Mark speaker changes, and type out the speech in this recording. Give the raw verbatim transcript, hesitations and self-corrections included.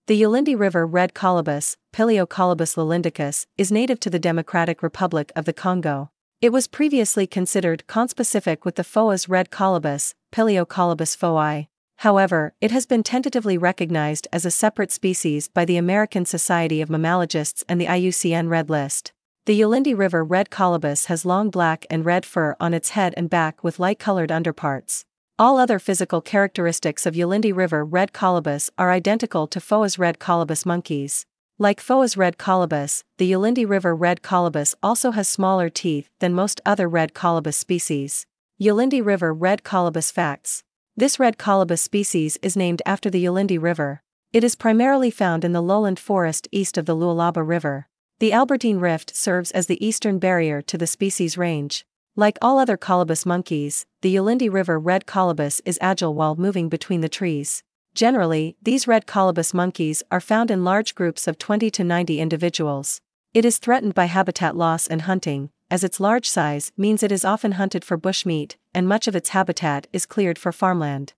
Speaker 1: The Ulindi River red colobus, Pileocolobus lolindicus, is native to the Democratic Republic of the Congo. It was previously considered conspecific with the F O A's red colobus, Pileocolobus foi. However, it has been tentatively recognized as a separate species by the American Society of Mammalogists and the I U C N Red List. The Ulindi River red colobus has long black and red fur on its head and back with light-colored underparts. All other physical characteristics of Ulindi River red colobus are identical to F O A's red colobus monkeys. Like F O A's red colobus, the Ulindi River red colobus also has smaller teeth than most other red colobus species. Ulindi River red colobus facts. This red colobus species is named after the Ulindi River. It is primarily found in the lowland forest east of the Lualaba River. The Albertine Rift serves as the eastern barrier to the species range. Like all other colobus monkeys, the Ulindi River red colobus is agile while moving between the trees. Generally, these red colobus monkeys are found in large groups of twenty to ninety individuals. It is threatened by habitat loss and hunting, as its large size means it is often hunted for bushmeat, and much of its habitat is cleared for farmland.